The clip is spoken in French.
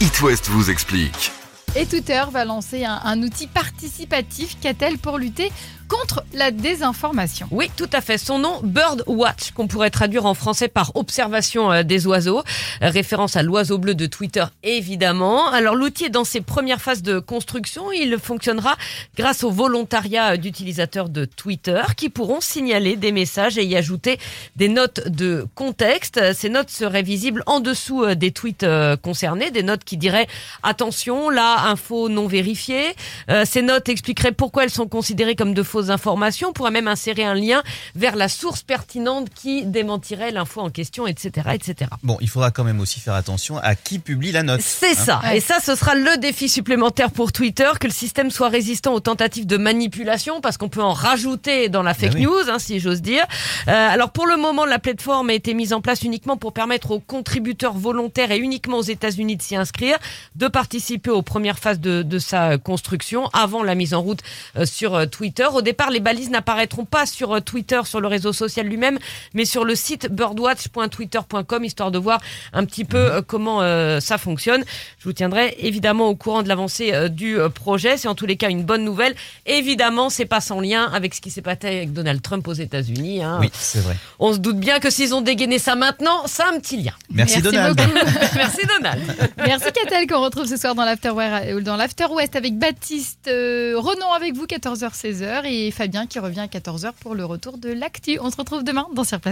It West vous explique. Et Twitter va lancer un outil participatif. Qu'a-t-elle pour lutter contre la désinformation? Oui, tout à fait. Son nom, Birdwatch, qu'on pourrait traduire en français par observation des oiseaux. Référence à l'oiseau bleu de Twitter, évidemment. Alors, l'outil est dans ses premières phases de construction. Il fonctionnera grâce au volontariat d'utilisateurs de Twitter qui pourront signaler des messages et y ajouter des notes de contexte. Ces notes seraient visibles en dessous des tweets concernés. Des notes qui diraient « Attention, là, info non vérifiée ». Ces notes expliqueraient pourquoi elles sont considérées comme de fausses informations. On pourrait même insérer un lien vers la source pertinente qui démentirait l'info en question, etc., etc. Bon, il faudra quand même aussi faire attention à qui publie la note. C'est ça. Et ça, ce sera le défi supplémentaire pour Twitter, que le système soit résistant aux tentatives de manipulation, parce qu'on peut en rajouter dans la fake news, si j'ose dire. Alors, pour le moment, la plateforme a été mise en place uniquement pour permettre aux contributeurs volontaires et uniquement aux États-Unis de s'y inscrire, de participer aux premières phases de sa construction avant la mise en route sur Twitter. Au départ, les balises n'apparaîtront pas sur Twitter, sur le réseau social lui-même, mais sur le site birdwatch.twitter.com, histoire de voir un petit peu comment ça fonctionne. Je vous tiendrai évidemment au courant de l'avancée du projet. C'est en tous les cas une bonne nouvelle. Évidemment, c'est pas sans lien avec ce qui s'est passé avec Donald Trump aux États-Unis. Oui, c'est vrai. On se doute bien que s'ils ont dégainé ça maintenant, ça a un petit lien. Merci Donald. Beaucoup. Merci Donald. Merci Qu'a-t-elle, qu'on retrouve ce soir dans l'After West avec Baptiste, Renan avec vous 14h-16h et Fabien qui revient à 14h pour le retour de l'actu. On se retrouve demain dans Sur Place.